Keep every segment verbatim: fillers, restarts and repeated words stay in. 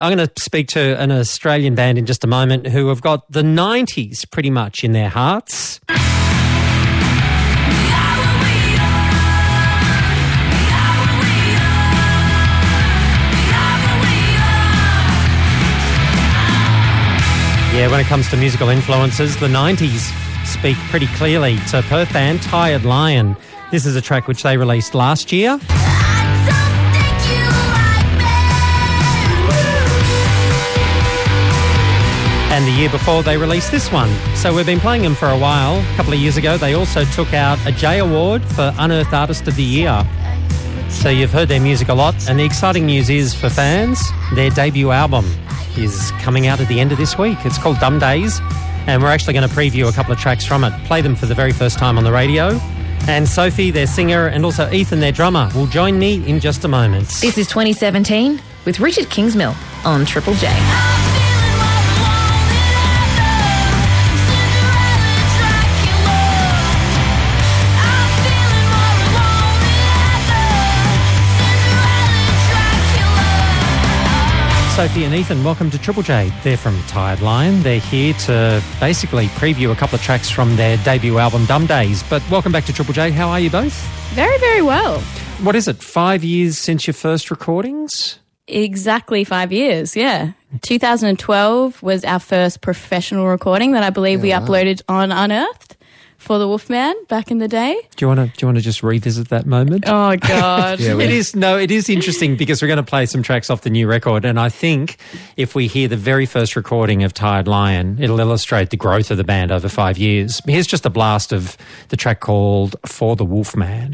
I'm going to speak to an Australian band in just a moment who have got the nineties pretty much in their hearts. Yeah, when it comes to musical influences, the nineties speak pretty clearly to Perth band Tired Lion. This is a track which they released last year. And the year before they released this one. So we've been playing them for a while. A couple of years ago, they also took out a J Award for Unearthed Artist of the Year. So you've heard their music a lot. And the exciting news is, for fans, their debut album is coming out at the end of this week. It's called Dumb Days. And we're actually going to preview a couple of tracks from it, play them for the very first time on the radio. And Sophie, their singer, and also Ethan, their drummer, will join me in just a moment. This is twenty seventeen with Richard Kingsmill on Triple J. Sophie and Ethan, welcome to Triple J. They're from Tired Lion. They're here to basically preview a couple of tracks from their debut album, Dumb Days. But welcome back to Triple J. How are you both? Very, very well. What is it, five years since your first recordings? Exactly five years, yeah. two thousand twelve was our first professional recording that I believe yeah, we uploaded wow. on Unearthed for the Wolfman back in the day. Do you want to do you want to just revisit that moment? Oh God. yeah, it is no, it is interesting because we're going to play some tracks off the new record, and I think if we hear the very first recording of Tired Lion, it'll illustrate the growth of the band over five years. Here's just a blast of the track called For the Wolfman.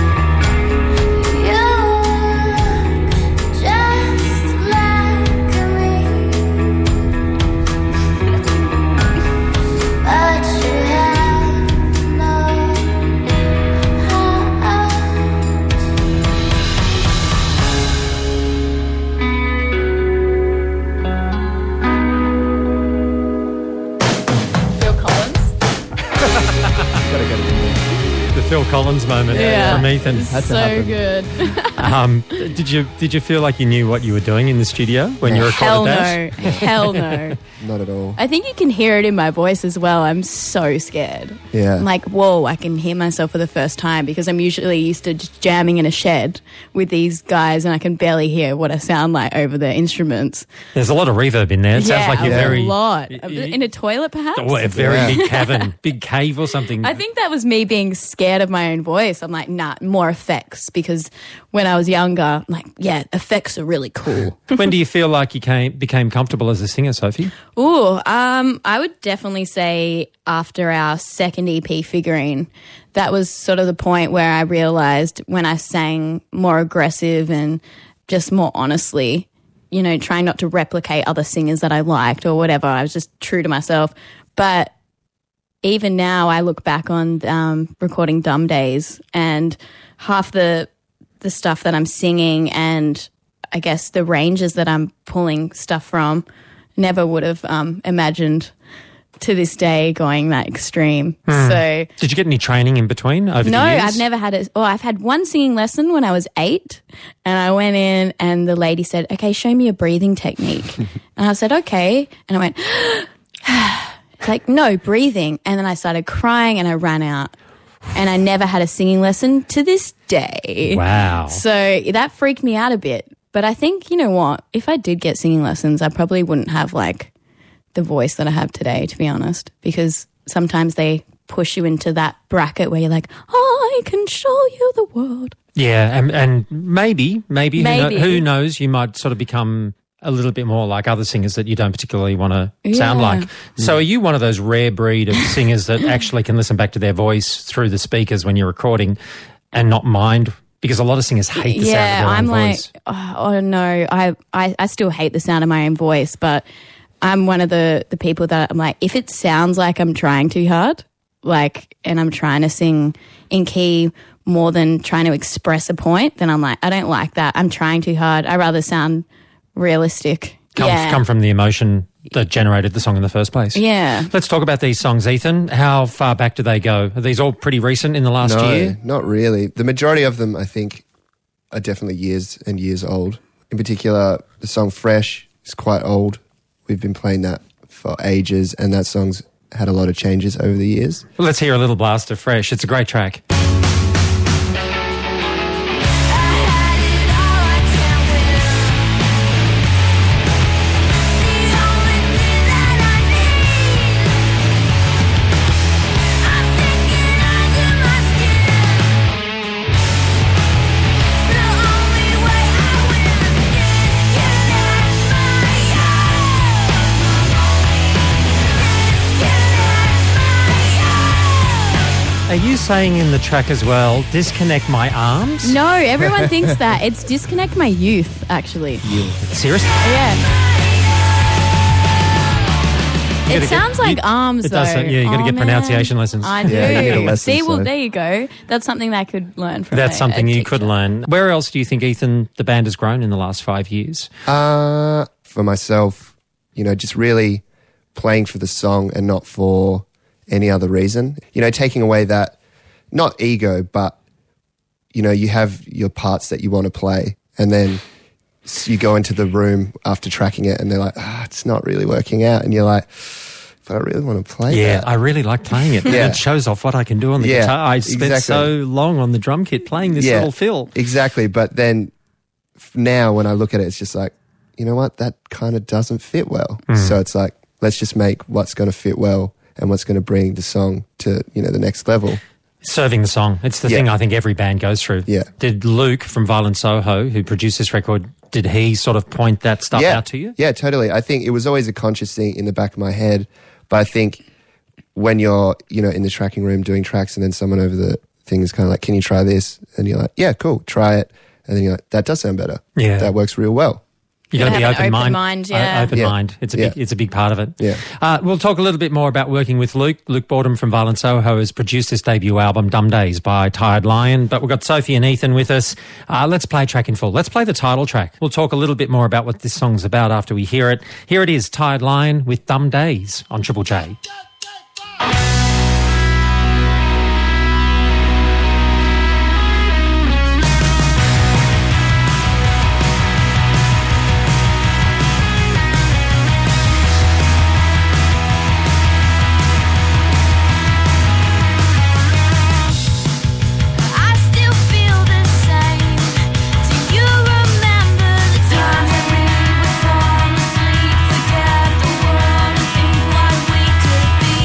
Phil Collins moment yeah, from Ethan. That's so good. um, did you did you feel like you knew what you were doing in the studio when you recorded Hell that? no. Hell no. Not at all. I think you can hear it in my voice as well. I'm so scared. Yeah. I'm like, whoa, I can hear myself for the first time because I'm usually used to just jamming in a shed with these guys and I can barely hear what I sound like over the instruments. There's a lot of reverb in there. It yeah, sounds like you're a very... a lot. In a toilet, perhaps? Oh, a very yeah. big cavern, big cave or something. I think that was me being scared of my own voice. I'm like, nah, more effects, because when I was younger, I'm like, yeah, effects are really cool. When do you feel like you came, became comfortable as a singer, Sophie? Ooh, um, I would definitely say after our second E P, Figurine, that was sort of the point where I realised when I sang more aggressive and just more honestly, you know, trying not to replicate other singers that I liked or whatever. I was just true to myself. But even now I look back on um, recording Dumb Days and half the the stuff that I'm singing and I guess the ranges that I'm pulling stuff from, never would have um, imagined to this day going that extreme. Hmm. So did you get any training in between over no, the years? I've never had it. Well, I've had one singing lesson when I was eight and I went in and the lady said, okay, show me a breathing technique. And I said, okay. And I went, like, no, breathing. And then I started crying and I ran out. And I never had a singing lesson to this day. Wow. So that freaked me out a bit. But I think, you know what, if I did get singing lessons, I probably wouldn't have, like, the voice that I have today, to be honest, because sometimes they push you into that bracket where you're like, oh, I can show you the world. Yeah, and, and maybe, maybe, maybe. Who, know, who knows, you might sort of become a little bit more like other singers that you don't particularly want to yeah. sound like. So are you one of those rare breed of singers that actually can listen back to their voice through the speakers when you're recording and not mind? Because a lot of singers hate the yeah, sound of their I'm own like, voice. Oh, oh no, I, I, I still hate the sound of my own voice, but I'm one of the, the people that I'm like, if it sounds like I'm trying too hard, like, and I'm trying to sing in key more than trying to express a point, then I'm like, I don't like that. I'm trying too hard. I rather sound realistic. Come, yeah. come from the emotion that generated the song in the first place. Yeah. Let's talk about these songs, Ethan. How far back do they go? Are these all pretty recent in the last no, year? Not really. The majority of them, I think, are definitely years and years old. In particular, the song Fresh It's quite old. We've been playing that for ages, and that song's had a lot of changes over the years. Well, let's hear a little blast of Fresh. It's a great track. Are you saying in the track as well, disconnect my arms? No, everyone thinks that. It's disconnect my youth, actually. Seriously? Yeah. You It gotta sounds get- like you- arms, it though. does, yeah, you gotta Oh, get man. pronunciation lessons. I do. Yeah, you need a lesson, See, well, so- there you go. That's something that I could learn from That's a- something a you could teacher. learn. Where else do you think, Ethan, the band has grown in the last five years? Uh, for myself, you know, just really playing for the song and not for any other reason. You know, taking away that, not ego, but, you know, you have your parts that you want to play, and then you go into the room after tracking it and they're like, ah, it's not really working out. And you're like, but I really want to play Yeah, that. I really like playing it. Yeah. It shows off what I can do on the Yeah, guitar. I spent exactly. so long on the drum kit playing this Yeah, little fill. Exactly. But then f- now when I look at it, it's just like, you know what? That kind of doesn't fit well. Mm. So it's like, let's just make what's going to fit well and what's going to bring the song to, you know, the next level. Serving the song. It's the Yeah. thing I think every band goes through. Yeah. Did Luke from Violent Soho, who produced this record, did he sort of point that stuff yeah. out to you? Yeah, totally. I think it was always a conscious thing in the back of my head. But I think when you're, you know, in the tracking room doing tracks and then someone over the thing is kind of like, can you try this? And you're like, yeah, cool, try it. And then you're like, that does sound better. Yeah. That works real well. You got to be have an open open mind. mind, yeah. O- open Yeah. mind. It's a Yeah. big. It's a big part of it. Yeah. Uh, we'll talk a little bit more about working with Luke. Luke Boredom from Violent Soho has produced this debut album, Dumb Days, by Tired Lion. But we've got Sophie and Ethan with us. Uh, let's play a track in full. Let's play the title track. We'll talk a little bit more about what this song's about after we hear it. Here it is, Tired Lion with Dumb Days on Triple J. I still feel the same. Do you remember the time that we would fall asleep, forget the world and think what we could be?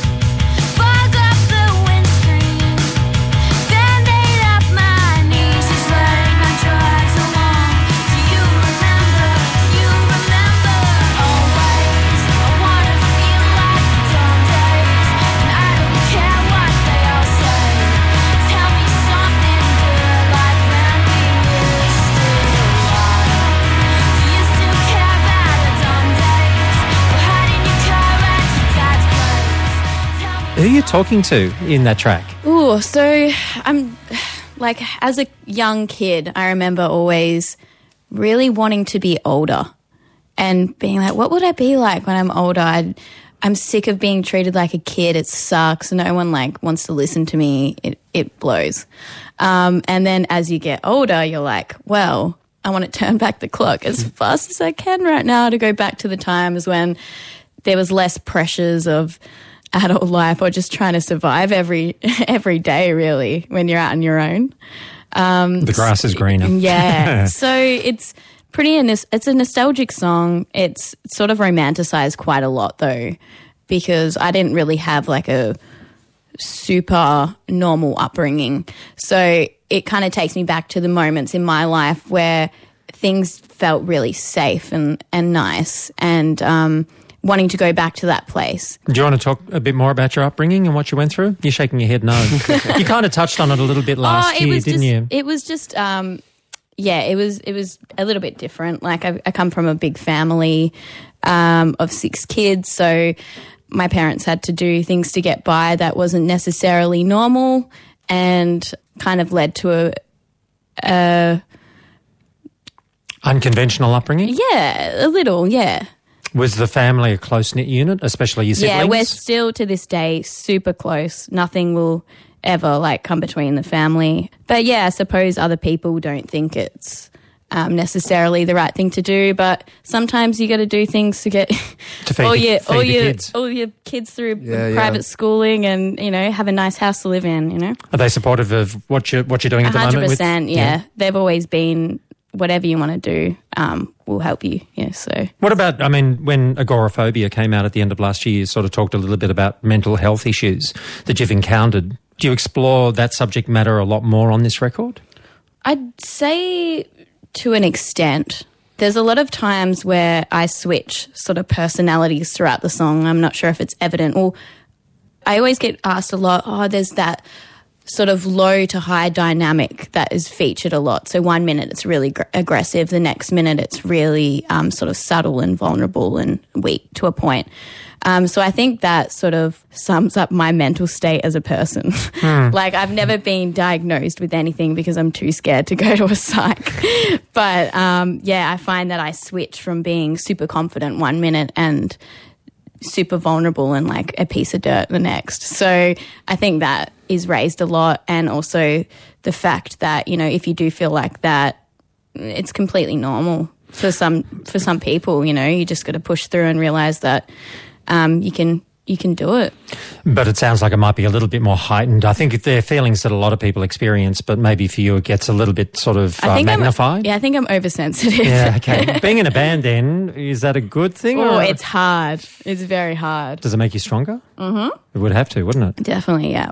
Fog up the windscreen, band-aid up my knees, just letting my drive so long. Do you remember? Do you remember? Always, I wanna feel like the dumb days, and I don't care what they all say. Tell me something good, like when we were still alive. Do you still care about the dumb days? Or hiding your car at your dad's place? Tell me. Who are you talking to in that track? Ooh, so I'm like, as a young kid, I remember always really wanting to be older and being like, what would I be like when I'm older? I'd, I'm sick of being treated like a kid. It sucks. No one like wants to listen to me. It, it blows. Um, and then as you get older, you're like, well, I want to turn back the clock as fast as I can right now to go back to the times when there was less pressures of adult life or just trying to survive every every day, really, when you're out on your own. The grass is greener. Yeah. So it's pretty, nos- it's a nostalgic song. It's sort of romanticized quite a lot, though, because I didn't really have like a super normal upbringing. So it kind of takes me back to the moments in my life where things felt really safe and, and nice, and um, wanting to go back to that place. Do you want to talk a bit more about your upbringing and what you went through? You're shaking your head no. You kind of touched on it a little bit last oh, it year, was didn't just, you? It was just, um, yeah, it was it was a little bit different. Like I, I come from a big family um, of six kids, so my parents had to do things to get by that wasn't necessarily normal, and kind of led to a, a Unconventional upbringing? yeah, a little, yeah. Was the family a close-knit unit, especially your siblings? Yeah, we're still to this day super close. Nothing will ever like come between the family. But yeah, I suppose other people don't think it's um, necessarily the right thing to do, but sometimes you got to do things to get To feed all the- your feed all the your kids. all your kids through Yeah, private yeah. schooling, and you know have a nice house to live in. You know, Are they supportive of what you're, what you're doing at the hundred moment? with- percent. Yeah, they've always been. Whatever you want to do, um, will help you. Yeah. So What about, I mean, when agoraphobia came out at the end of last year, you sort of talked a little bit about mental health issues that you've encountered. Do you explore that subject matter a lot more on this record? I'd say to an extent. There's a lot of times where I switch sort of personalities throughout the song. I'm not sure if it's evident. Or I always get asked a lot, oh, there's that sort of low to high dynamic that is featured a lot. So one minute it's really gr- aggressive, the next minute it's really um, sort of subtle and vulnerable and weak to a point. Um, so I think that sort of sums up my mental state as a person. Like I've never been diagnosed with anything because I'm too scared to go to a psych. But um, yeah, I find that I switch from being super confident one minute and super vulnerable and like a piece of dirt the next. So I think that is raised a lot, and also the fact that, you know, if you do feel like that, it's completely normal for some for some people. You know, you just got to push through and realize that um, you can you can do it. But it sounds like it might be a little bit more heightened. I think they're feelings that a lot of people experience, but maybe for you it gets a little bit sort of uh, I think magnified. I'm, yeah, I think I'm oversensitive. Yeah, okay. Being in a band then, is that a good thing? Oh, or it's hard. It's very hard. does it make you stronger? Mm-hmm. It would have to, wouldn't it? Definitely, yeah.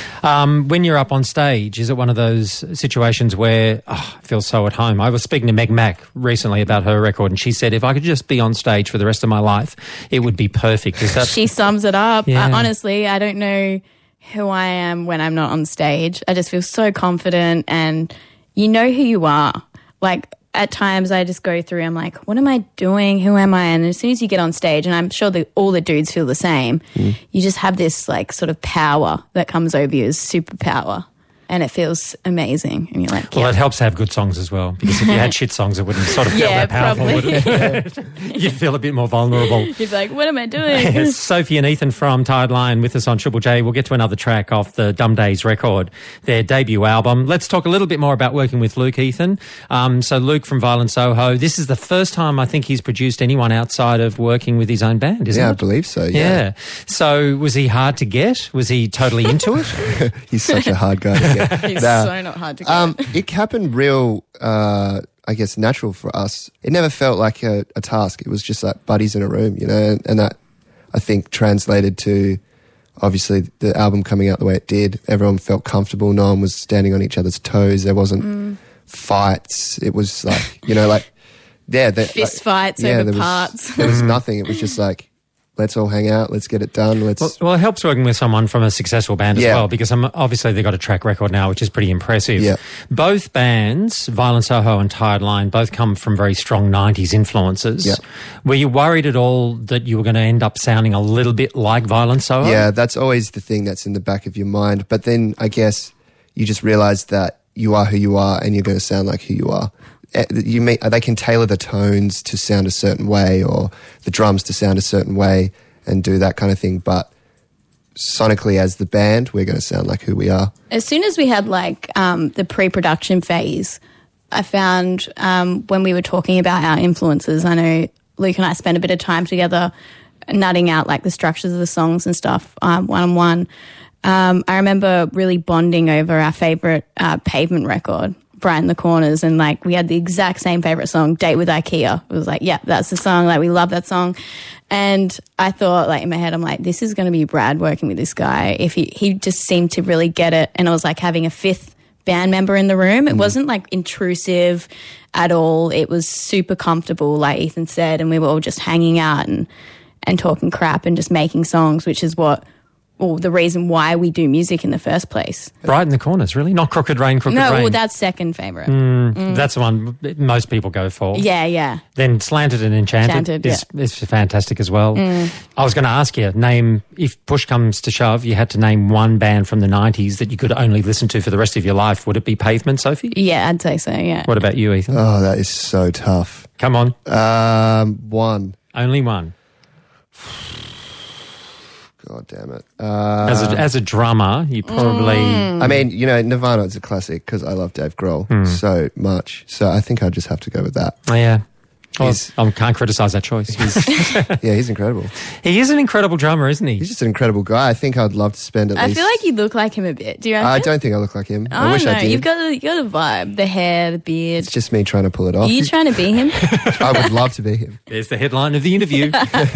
Um, when you're up on stage, is it one of those situations where oh, I feel so at home? I was speaking to Meg Mac recently about her record, and she said, if I could just be on stage for the rest of my life, it would be perfect. Is that... She sums it up. Yeah. Uh, honestly, I don't know who I am when I'm not on stage. I just feel so confident, and you know who you are. Like, at times I just go through, I'm like, what am I doing? Who am I? And as soon as you get on stage, and I'm sure that all the dudes feel the same, you just have this like sort of power that comes over you as superpower. And it feels amazing. And you're like, Well, yeah. it helps to have good songs as well, because if you had shit songs, it wouldn't sort of feel Yeah, that powerful, would it? You'd feel a bit more vulnerable. You'd be like, what am I doing? Sophie and Ethan from Tired Lion with us on Triple J. We'll get to another track off the Dumb Days record, their debut album. Let's talk a little bit more about working with Luke, Ethan. Um, so Luke from Violent Soho, this is the first time I think he's produced anyone outside of working with his own band, isn't Yeah, I it? believe so. Yeah. Yeah. So was he hard to get? Was he totally into it? He's such a hard guy to get. It's Nah. so not hard to get. Um, it happened real, uh, I guess, natural for us. It never felt like a, a task. It was just like buddies in a room, you know, and, and that I think translated to obviously the album coming out the way it did. Everyone felt comfortable. No one was standing on each other's toes. There wasn't Mm. fights. It was like, you know, like, yeah. The, Fist like, fights over there was, parts. There was nothing. It was just like, let's all hang out. Let's get it done. Let's. Well, well, it helps working with someone from a successful band as Yeah. well, because um, obviously they've got a track record now, which is pretty impressive. Yeah. Both bands, Violent Soho and Tired Line, both come from very strong nineties influences. Yeah. Were you worried at all that you were going to end up sounding a little bit like Violent Soho? Yeah, that's always the thing that's in the back of your mind. But then I guess you just realize that you are who you are and you're going to sound like who you are. Eh, You may, they can tailor the tones to sound a certain way or the drums to sound a certain way and do that kind of thing. But sonically, as the band, we're going to sound like who we are. As soon as we had like um, the pre-production phase, I found um, when we were talking about our influences, I know Luke and I spent a bit of time together nutting out like the structures of the songs and stuff um, one-on-one. Um, I remember really bonding over our favourite uh, Pavement record, Bright in the Corners, and like we had the exact same favourite song, Date with IKEA. It was like, yeah, that's the song, like we love that song. And I thought like in my head, I'm like, this is going to be Brad working with this guy. If he, he just seemed to really get it. And it was like having a fifth band member in the room. It wasn't like intrusive at all. It was super comfortable, like Ethan said, and we were all just hanging out and, and talking crap and just making songs, which is what, well, the reason why we do music in the first place. Bright in the Corners, really? Not Crooked Rain, Crooked No, Rain. well, that's second favourite. That's the one most people go for. Yeah, yeah. Then Slanted and Enchanted, Enchanted, is, is fantastic as well. I was going to ask you, name, if push comes to shove, you had to name one band from the nineties that you could only listen to for the rest of your life. Would it be Pavement, Sophie? Yeah, I'd say so, yeah. What about you, Ethan? Oh, that is so tough. Come on. Um, one. Only one. God damn it. Uh, As a, as a drummer, you probably... I mean, you know, Nirvana is a classic because I love Dave Grohl Hmm. so much. So I think I'd just have to go with that. Oh, yeah. Well, He's- I can't criticise that choice. Yeah, he's incredible. He is an incredible drummer, isn't he? He's just an incredible guy. I think I'd love to spend at I least... feel like you look like him a bit. Do you reckon? I don't think I look like him. I, I wish don't know. I did. You've got the, you got a vibe. The hair, the beard. It's just me trying to pull it Are off. you trying to be him? I would love to be him. There's the headline of the interview.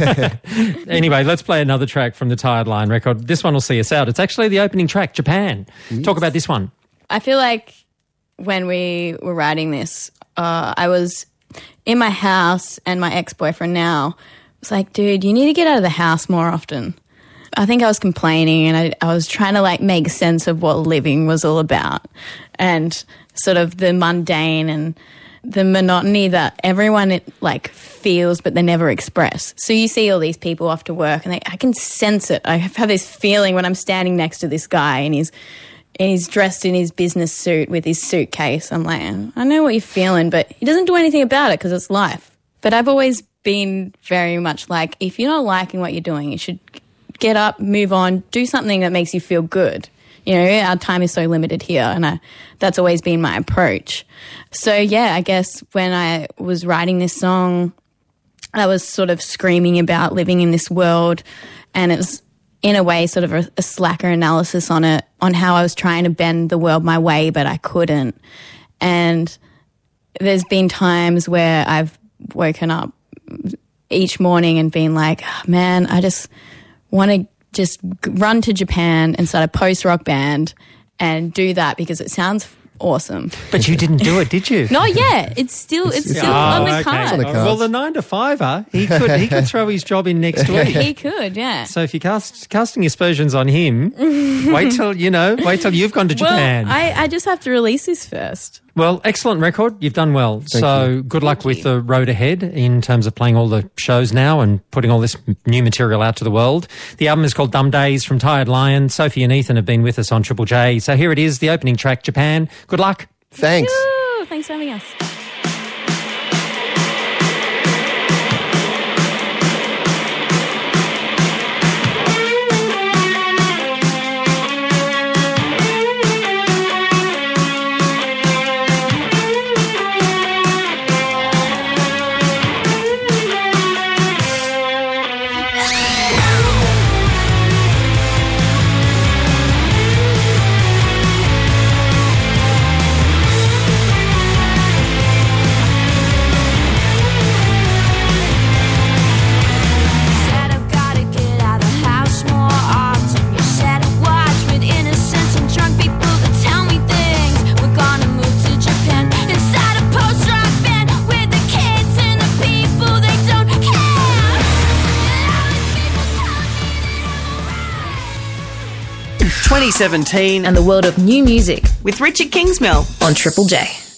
Anyway, let's play another track from the Tired Lion record. This one will see us out. It's actually the opening track, Japan. Talk about this one. I feel like when we were writing this, uh, I was in my house and my ex-boyfriend now was like, dude, you need to get out of the house more often. I think I was complaining and I, I was trying to like make sense of what living was all about and sort of the mundane and the monotony that everyone it, like feels but they never express. So you see all these people off to work and they, I can sense it. I have this feeling when I'm standing next to this guy and he's and he's dressed in his business suit with his suitcase. I'm like, I know what you're feeling, but he doesn't do anything about it because it's life. But I've always been very much like, if you're not liking what you're doing, you should get up, move on, do something that makes you feel good. You know, our time is so limited here, and I, that's always been my approach. So, yeah, I guess when I was writing this song, I was sort of screaming about living in this world, and it was in a way sort of a, a slacker analysis on it, on how I was trying to bend the world my way, but I couldn't. And there's been times where I've woken up each morning and been like, oh, man, I just want to just g- run to Japan and start a post-rock band and do that because it sounds awesome. But you didn't do it, did you? Not yet. It's still it's still Oh, on the okay. cards. on the cards. Well, the nine to fiver, he could he could throw his job in next week. He could, yeah. So if you're cast, casting aspersions on him, wait till you know, wait till you've gone to Well, Japan. I, I just have to release this first. Well, excellent record. You've done well. so good luck with the road ahead in terms of playing all the shows now and putting all this m- new material out to the world. The album is called Dumb Days from Tired Lion. Sophie and Ethan have been with us on Triple J. So here it is, the opening track, Japan. Good luck. Thanks. Ooh, thanks for having us. Said I've gotta get out of the house more often. You said watch with innocence and drunk people that tell me things. We're gonna move to Japan inside a post-rock band with the kids and the people they don't care. And all these people tell me twenty seventeen And the world of new music with Richard Kingsmill. on Triple J.